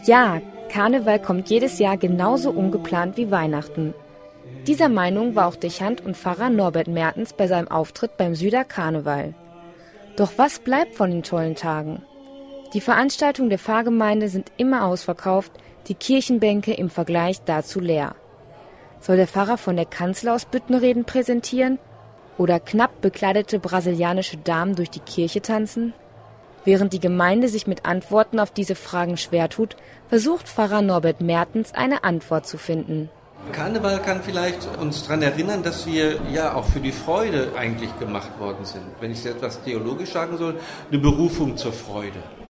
Ja, Karneval kommt jedes Jahr genauso ungeplant wie Weihnachten. Dieser Meinung war auch Dechant und Pfarrer Norbert Mertens bei seinem Auftritt beim Süder Karneval. Doch was bleibt von den tollen Tagen? Die Veranstaltungen der Pfarrgemeinde sind immer ausverkauft, die Kirchenbänke im Vergleich dazu leer. Soll der Pfarrer von der Kanzel aus Büttenreden präsentieren oder knapp bekleidete brasilianische Damen durch die Kirche tanzen? Während die Gemeinde sich mit Antworten auf diese Fragen schwer tut, versucht Pfarrer Norbert Mertens eine Antwort zu finden. Karneval kann vielleicht uns daran erinnern, dass wir ja auch für die Freude eigentlich gemacht worden sind. Wenn ich es etwas theologisch sagen soll, eine Berufung zur Freude.